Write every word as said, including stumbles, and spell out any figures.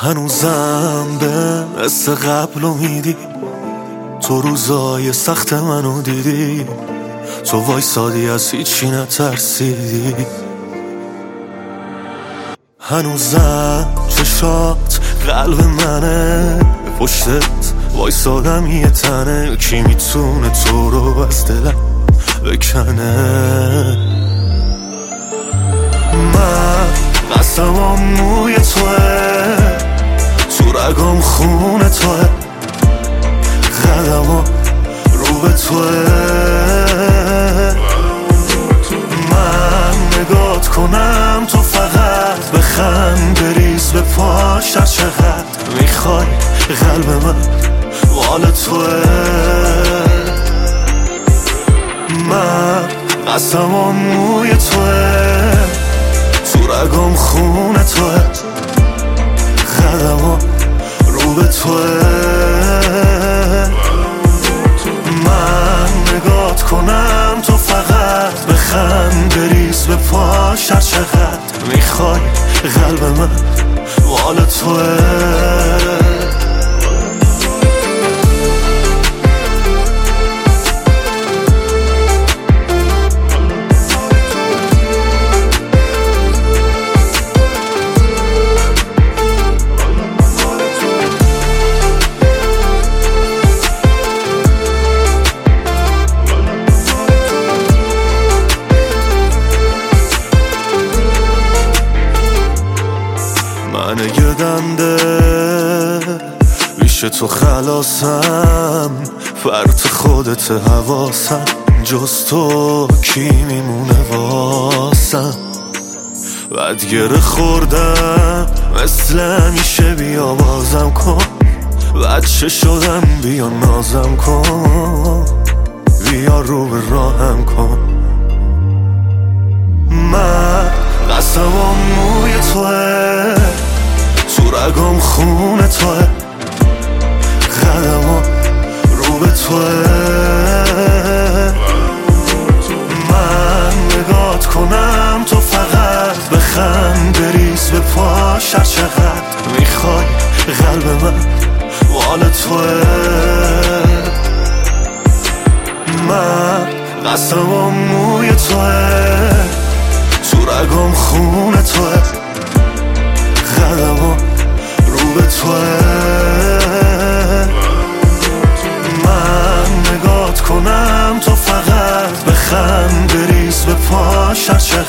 هنوزم به مثل قبل امیدی، تو روزای سخت منو دیدی، تو وایسادی از هیچی نترسیدی. هنوزم چشات قلب منه، پشتت وایسادم یه تنه، کی میتونه تو رو از دلم بکنه؟ من قسمم موی توه، تو رگام خونه توه، قدمم رو به توه. من نگات کنم تو فقط بخند، بریز به پاش هر چقدر میخوای، قلب من مال توه. من قسمم موی توه، تو رگام خونه توه، قدمم رو به توه. من نگات کنم تو فقط بخند، بریز به پاش هر چقدر میخوای، قلب من مال توه. من یه دنده بیش تو خلاصم، فرط خودت حواسم، جز تو کی میمونه واسم؟ بعد گره خوردم مثل همیشه، بیا بازم کن، بچه شدم بیا نازم کن، بیا رو به راهم کن. من قسمم موی توه، تو رگام خونه توه، قدمم رو به توه. من نگات کنم تو فقط بخند، بریز به پاش هر چقدر میخوای، قلب من مال توه. من قسمم موی توه، تو رگام خونه توه، قدمم رو به توه. من نگات کنم تو فقط بخند، بریز به پاش هر